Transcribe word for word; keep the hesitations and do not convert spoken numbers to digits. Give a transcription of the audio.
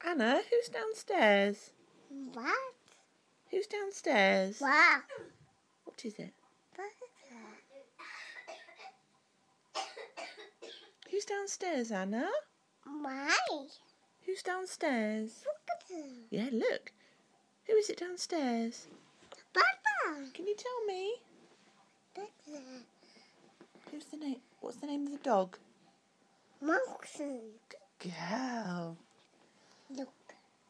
Anna, who's downstairs? What? Who's downstairs? What? What is it? Who's downstairs, Anna? Why? Who's downstairs? Look at them. Yeah, look. Who is it downstairs? Papa. Can you tell me? Look at them. Who's the name? What's the name of the dog? Moxie. Good girl. Look.